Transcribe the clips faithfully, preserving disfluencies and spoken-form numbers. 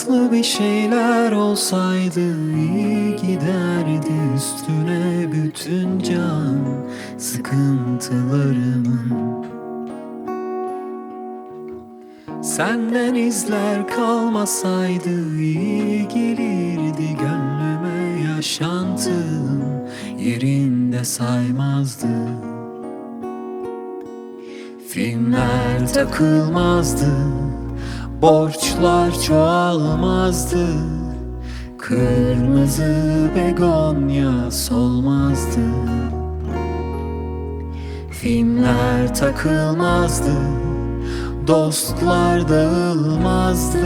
Farklı bir şeyler olsaydı iyi giderdi üstüne bütün can sıkıntılarımın. Senden izler kalmasaydı iyi gelirdi gönlüme, yaşantım yerinde saymazdı. Filmler takılmazdı, borçlar çoğalmazdı, kırmızı begonya solmazdı. Filmler takılmazdı, dostlar dağılmazdı,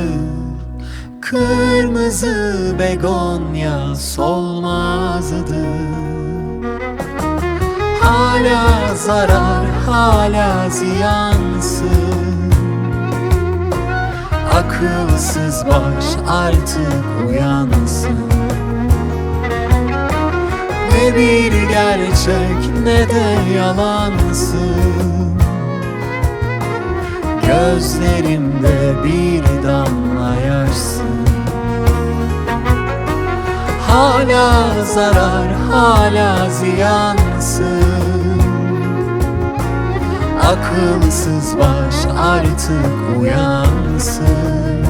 kırmızı begonya solmazdı. Hala zarar, hala ziyansın, akılsız baş artık uyansın. Ne bir gerçek ne de yalansın, gözlerimde bir damla yaşsın. Hala zarar, hala ziyansın, akılsız baş artık uyansın.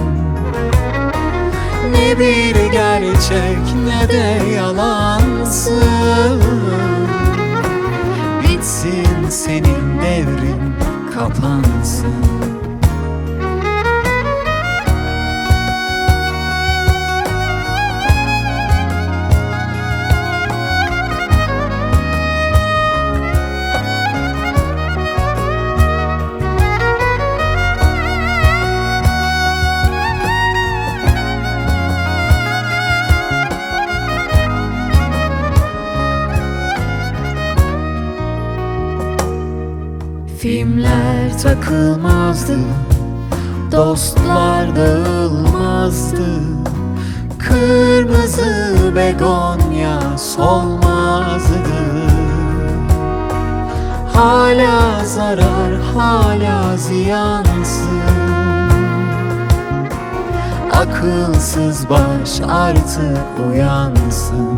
Ne bir gerçek ne de yalansın, bitsin senin devrin, kapansın. Filmler takılmazdı, dostlar dağılmazdı, kırmızı begonya solmazdı. Hala zarar, hala ziyansın, akılsız baş artık uyansın.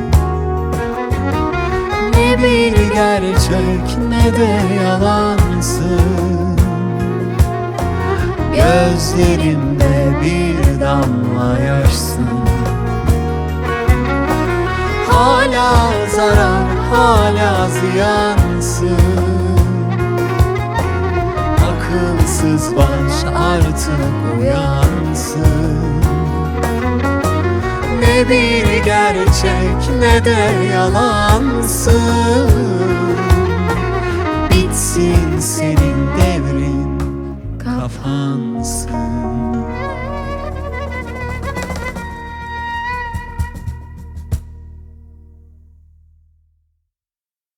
Ne bir gerçek ne de yalansın, gözlerimde bir damla yaşsın. Hala zarar, hala ziyansın, akılsız baş artık uyansın. Ne bir gerçek ne de yalansın, bitsin senin devrin, kapansın.